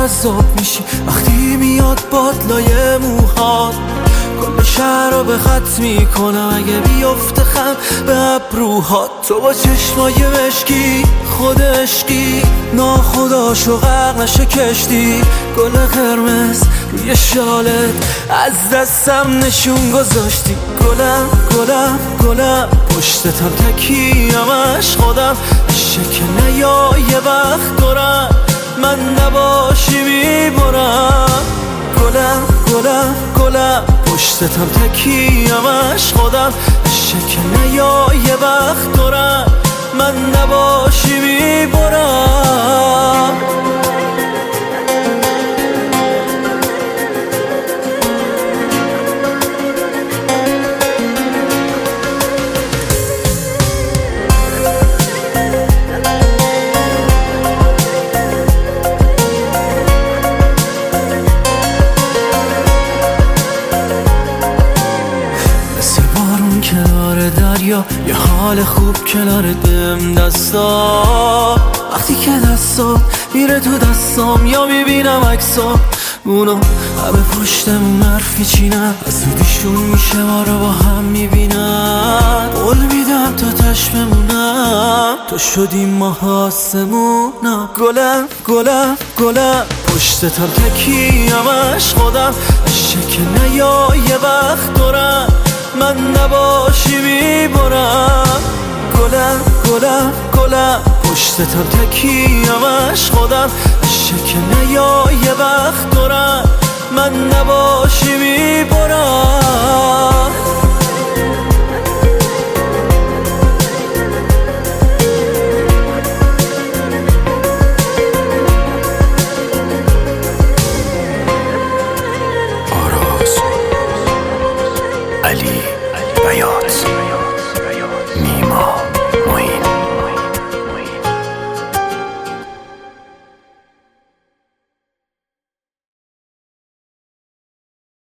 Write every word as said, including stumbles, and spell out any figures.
جذاب میشی وقتی میاد بادلای موهات. کل شهر رو به خط میکنم اگه بیفته خم به ابروهات. تو با چشمای مشکی خود عشقی ناخداشو غرق نشه کشتی. گل قرمز روی شالت از دستم نشون گذاشتی. گلم گلم گلم پشتتم تکیه‌مش خودم. شکل نیا یه وقت دارم من نباشی میبرم. گلم گلم گلم پشتتم تکیه‌مش خودم. شکل نیا یه وقت دارم من نباشی میبرم. کنار دریا یه حال خوب کنار دم دستا. وقتی که دستا میره تو دستام یا میبینم عکسام اونو همه پشتمون حرف میچینن. از زودیشون میشه ما رو با هم میبینن. قول میدم تا تش بمونم تو شدیم ماه آسمونم. گلم گلم گلم پشتتم تکیه‌مش خودم. شکل نیا یه وقت دارم من نباشی میبرم. گلم گلم گلم پشتتم تکیه‌مش خودم. شکل نیا یه وقت